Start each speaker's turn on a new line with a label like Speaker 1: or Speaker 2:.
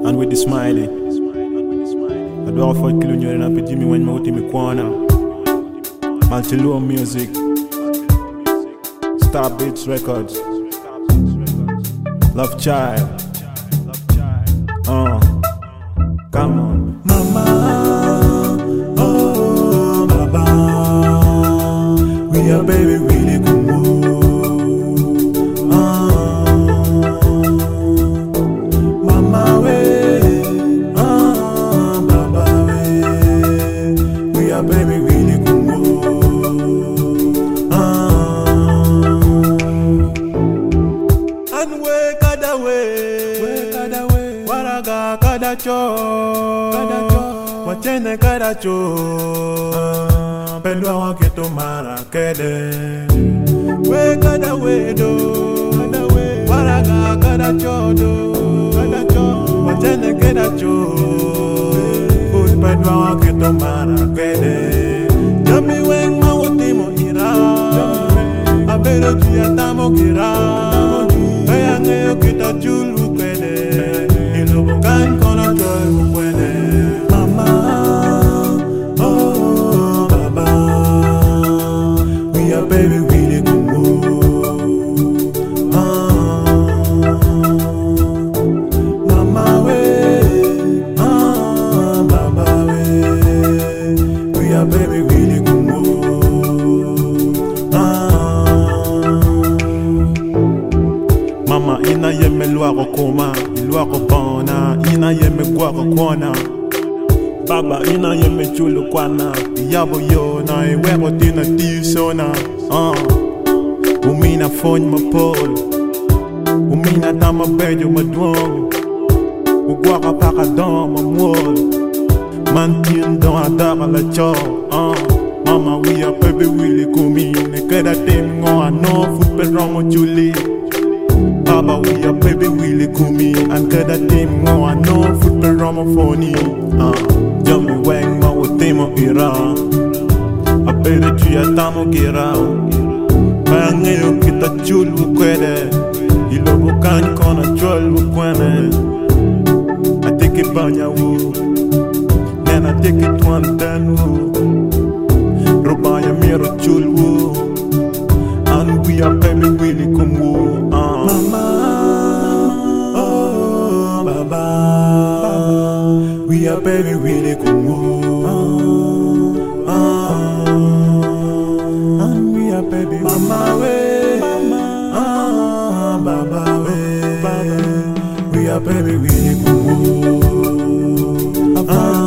Speaker 1: and with the smiley. I do offer killing you and I Jimmy when me out in my corner. Multi-low music, Star Beats Records, Love Child. Come on,
Speaker 2: Mama, oh Baba, we are baby really good. Mama we, Baba we are baby really good. And we kada we, waraga kada cho. Wachene karacho, pendwa waketo mara kede. We kada wedo, waraga karacho do. Wachene karacho, pendwa waketo mara kede. Jami weng mawotimo ira, abero jia tamo kira. Bayange okita chulu kede, ilobokan kono joy ukwene. Baby, really good mood. Mama way, Baba way. We are baby, really good mood. Mama ina yeme luako koma, luako bona. Ina yeme guako kwana. Baba ina yeme chulu kwana. Yabo yo na iweko tina tisona. Umina fonye mapolo, umina tama bejo madwong. Ugwaka paka doma mwolo, mantin don adaka la cho. Mama we are baby willy kumi, nekeda tem ngo ano foot peromo chuli. Baba we are baby willy kumi, and keda tem ngo ano foot peromo phony. Jummy wang ma utemo ira, abere tuya tamo kira. Bayange yo kita chulu kwede, ilobo kani kona chulu kwene. I take it banya wu, then I take it one ten wu. Robaya miro chulu, and we are baby willy kumu. Mama, oh Baba, we are baby willy kumu. Baby, Mama way, Baba way, we are baby, we need to move.